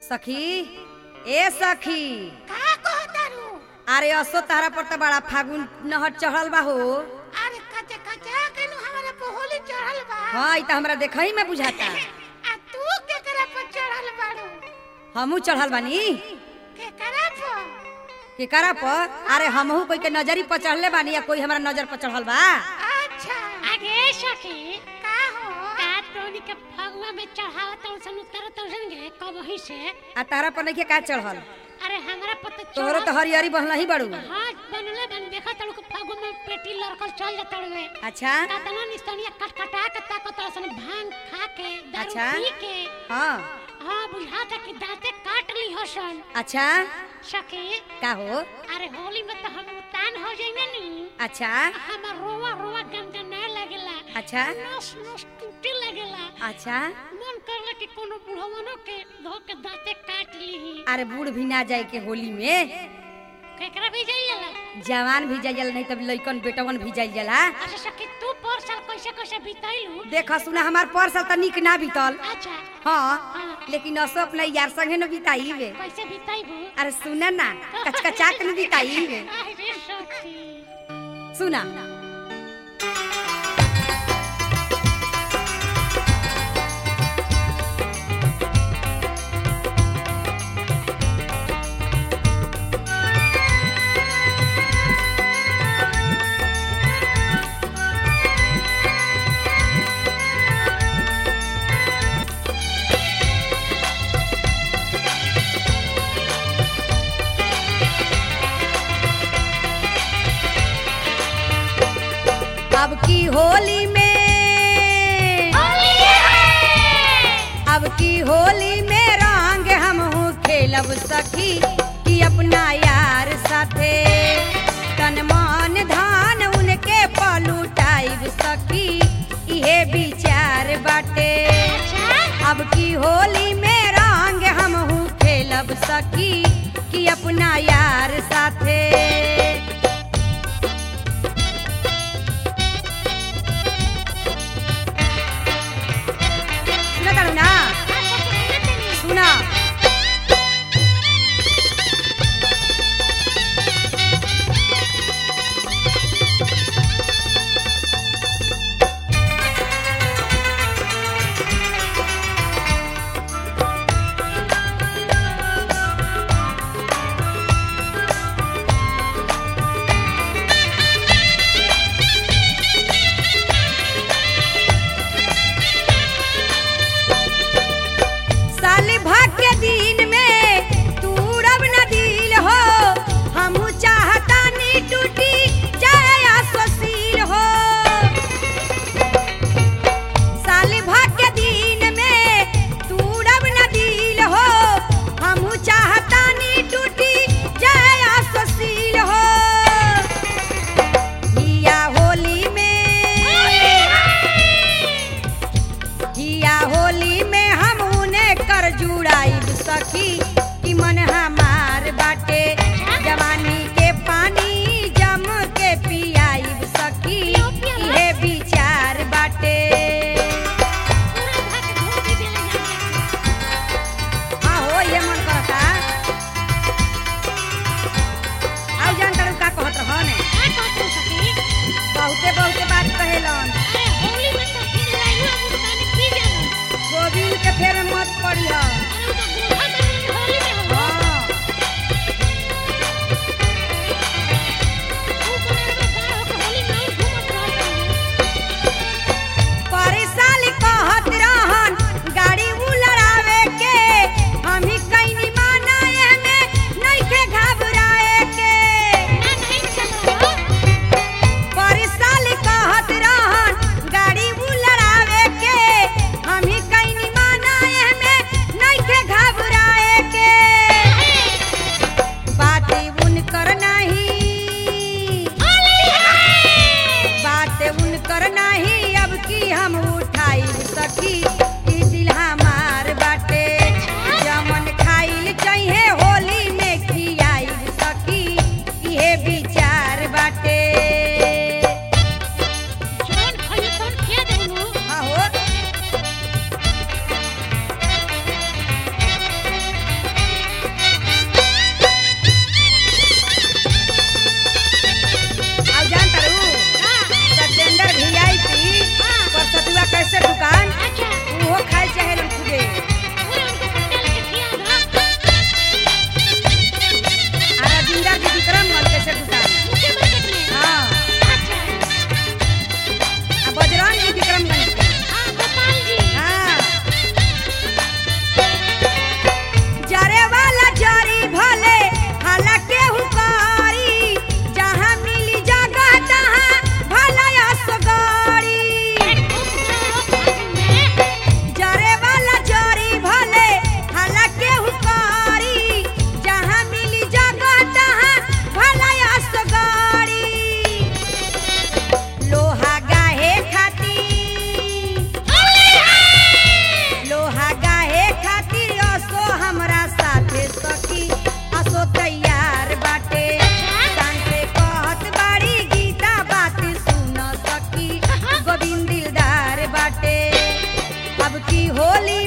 सखी ए सखी का कहतारू? अरे असो तारा पर त बड़ा फागुन नहर चढ़ल बा हो। अरे कचे कचा केनु हमरा पे होली चढ़ल बा। हाँ ई त हमरा देखई में बुझाता। आ तू केकरा पर चढ़ल बाड़ू? हमहू चढ़ल बानी। केकरा पर? केकरा पर? अरे हमहू कोई के नजरी पर चढ़ले बानी या कोई हमरा नजर पर चढ़ल बा। अच्छा अरे सखी का हो? का तोनी के फगुआ में चढ़ावत औसन उतरत औसन गे कब ही से। आ तारा पर नइखे का चढ़ल? अरे हमरा पता तोहरो तो हरियरी बहला ही बड़ू। हां बनले बन देखा तड़ू के फगुआ में पेटी लड़कल चल जतड़वे। अच्छा कातना निस्तनिया कटकटा के ताकत औसन भांग खा के दारू अच्छा। पी के हाँ हां बुझाता कि दांते काट ली हसन। अच्छा सखी का हो? अरे होली में तो हम उतान हो जाइना नी। अच्छा हमर रोवा रोवा गनगनाए लागेला। अच्छा नस नस टूटे लागेला। अच्छा मन करला कि कोनो बुढ़वनो के धो के दांते काट ली। अरे बूढ़ भी ना जाए के होली में। केकरा भी जाइला? जवान भी जाइल नहीं तब लइकन बेटवन भी जाइल जाला। अच्छा सखी तू पर साल कैसे कैसे बिताइलू? देखा सुना हमार परसल त निक ना बीतल। अच्छा हाँ लेकिन असो अपना यार संगे न बिताई वे। कैसे बिताइबू? अरे सुना ना कचकचा के न बिताई वे। अरे सखी सुना अब की होली में अब की होली में रंग हम खेलब सखी कि अपना यार साथे तन मन धान उनके पलुटाइब सखी इहे विचार बाटे। अब की होली में रंग हम खेलब सखी कि अपना यार साथे। ना सुना साली भाग के दिन में तू रब न दिल हो। हमहू चाहता नी टूटी जाए आसोसील हो। साली भाग के दिन में तू रब न दिल हो। हमहू चाहता नी टूटी जाए आसोसील हो। हिया होली में हिया होली में हम उन्हें कर जुड़ाई होली